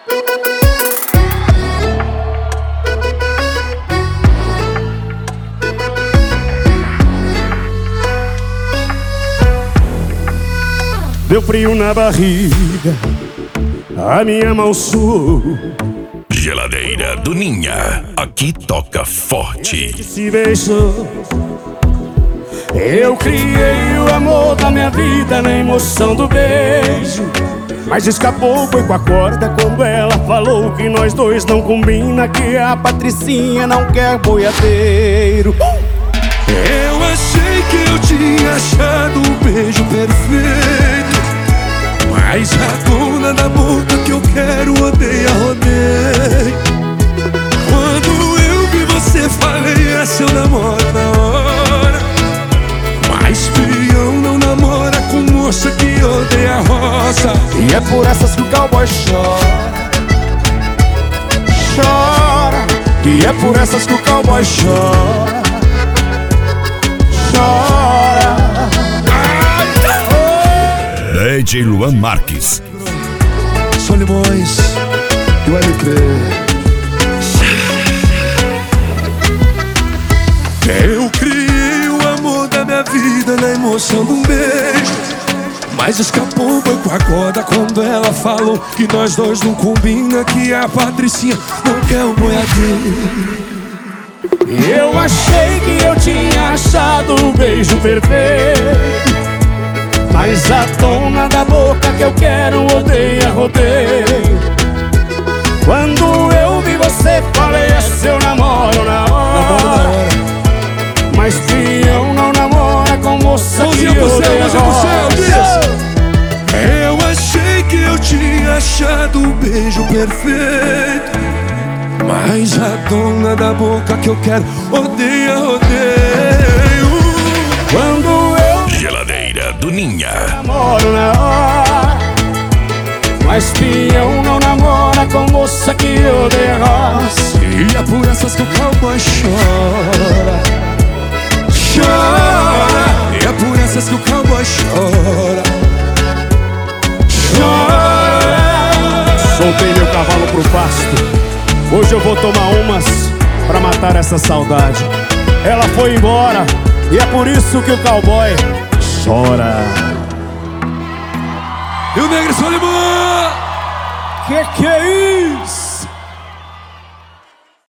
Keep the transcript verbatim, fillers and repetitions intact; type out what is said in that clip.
Deu frio na barriga, a minha mão suou. Geladeira do Ninha, aqui toca forte. Se beijou. Eu criei o amor da minha vida na emoção do beijo, mas escapou, foi com a corda quando ela falou que nós dois não combina, que a Patricinha não quer boiadeiro. Eu achei que eu tinha achado o beijo perfeito, mas a dona da boca que eu quero odeia, rodeio. Quando eu vi você, falei, essa eu namoro na hora. Mas peão não namora com moça que odeia a roça. E é por essas que o cowboy chora, chora. E é por essas que o cowboy chora, chora. D J Luan Marques. Solimões do L P. Eu criei o amor da minha vida na emoção de um beijo, mas escapou, foi com a corda quando ela falou que nós dois não combina, que a Patricinha não quer o boiadeiro. Eu achei que eu tinha achado o beijo perfeito, mas a dona da boca que eu quero odeia, rodeio. Quando eu vi você, falei, é seu namoro na hora. Mas peão não namora com moça que odeia a roça. Eu achei que eu tinha achado o beijo perfeito, mas a dona da boca que eu quero odeia, rodeio. Quando eu Geladeira do Ninha. namoro na hora, mas peão não namora com moça que odeia a roça. E é por essas que o cowboy chora, chora. E é por essas que o cowboy chora, chora. Soltei meu cavalo pro pasto, hoje eu vou tomar umas pra matar essa saudade. Ela foi embora e é por isso que o cowboy chora. E o Negro Solimão? Que que é isso?